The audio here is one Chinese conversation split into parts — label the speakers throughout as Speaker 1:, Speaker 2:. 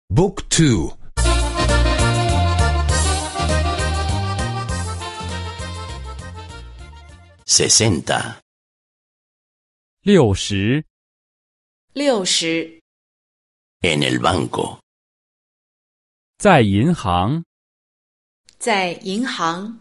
Speaker 1: Book 2
Speaker 2: 60
Speaker 3: 60
Speaker 4: 60
Speaker 2: en el banco.
Speaker 3: 在银行。
Speaker 4: 在银行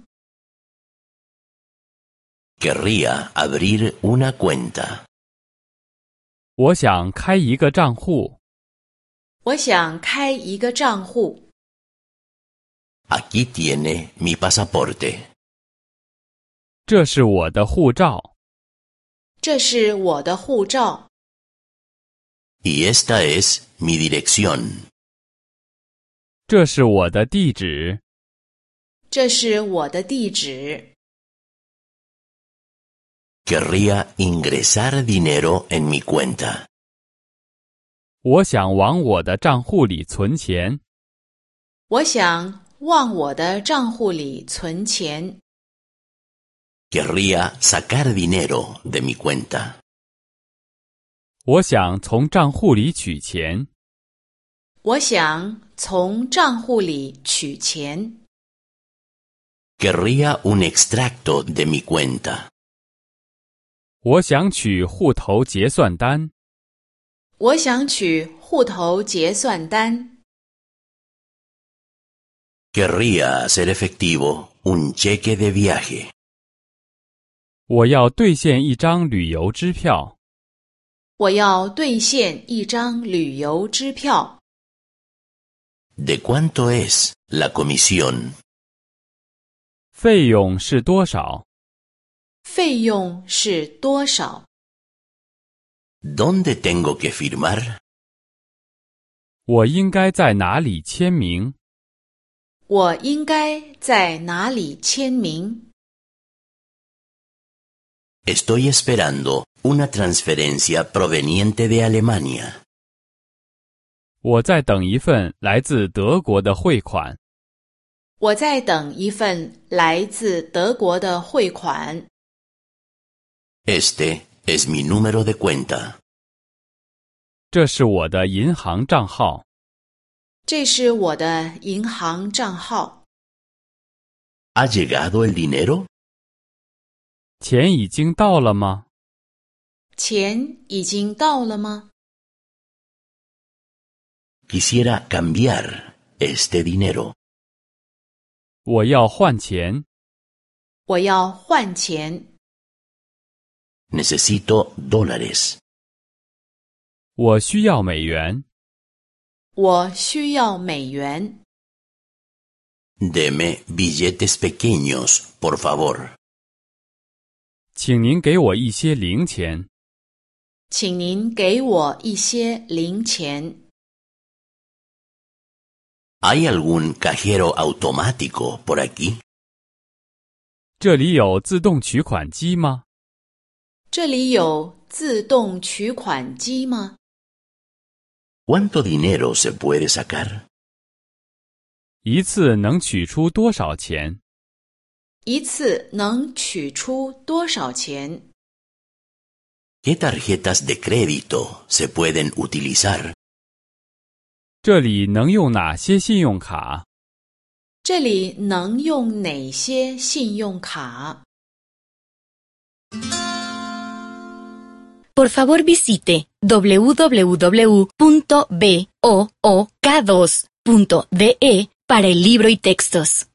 Speaker 2: Querría abrir una cuenta.
Speaker 3: 我想开一个账户。
Speaker 4: 我想开一个账户
Speaker 2: Aquí tiene mi pasaporte.
Speaker 3: 这是我的护照。
Speaker 4: 这是我的护照
Speaker 2: Y esta es mi dirección.
Speaker 3: 这是我的地址。
Speaker 4: 这是我的地址
Speaker 2: Querría ingresar dinero en mi cuenta.
Speaker 3: 我想往我的账户里存钱。
Speaker 4: 我想往我的账户里存钱
Speaker 2: Querría sacar dinero de mi cuenta.
Speaker 3: 我想从账户里取钱。
Speaker 4: 我想从账户里取钱
Speaker 2: Querría un extracto de mi cuenta.
Speaker 3: 我想取户头结算单。
Speaker 4: 我想取户头结算单
Speaker 2: Querría hacer efectivo un cheque de viaje.
Speaker 3: 我要兑现一张旅游支票。
Speaker 4: 我要兑现一张旅游支票
Speaker 2: ¿De cuánto es la comisión?
Speaker 3: 费用是多少？
Speaker 4: 费用是多少
Speaker 2: ¿Dónde tengo que firmar?
Speaker 3: 我应该在哪里签名？
Speaker 4: 我应该在哪里签名
Speaker 2: Estoy esperando una transferencia proveniente de Alemania.
Speaker 3: 我在等一份来自德国的汇款。
Speaker 4: 我在等一份来自德国的汇款
Speaker 2: Este es mi número de cuenta.
Speaker 3: 这是我的银行账号。
Speaker 4: 这是我的银行账号
Speaker 2: ¿Ha llegado el dinero?
Speaker 3: 钱已经到了吗？
Speaker 4: 钱已经到了吗
Speaker 2: Quisiera cambiar este dinero.
Speaker 3: 我要换钱。
Speaker 4: 我要换钱
Speaker 2: Necesito dólares.
Speaker 3: 我需要美元。
Speaker 4: 我需要美元
Speaker 2: Deme billetes pequeños, por favor.
Speaker 3: 请您给我一些零钱。
Speaker 4: 请您给我一些零钱
Speaker 2: ¿Hay algún cajero automático por aquí?
Speaker 3: 这里有自动取款机吗？
Speaker 4: 这里有自动取款机吗
Speaker 2: ¿Cuánto dinero se puede sacar?
Speaker 3: 一次能取出多少钱？
Speaker 4: 一次能取出多少钱
Speaker 2: ¿Qué tarjetas de crédito se pueden utilizar?
Speaker 3: 这里能用哪些信用卡？
Speaker 4: 这里能用哪些信用卡
Speaker 5: Por favor visite www.book2.de para el libro y textos.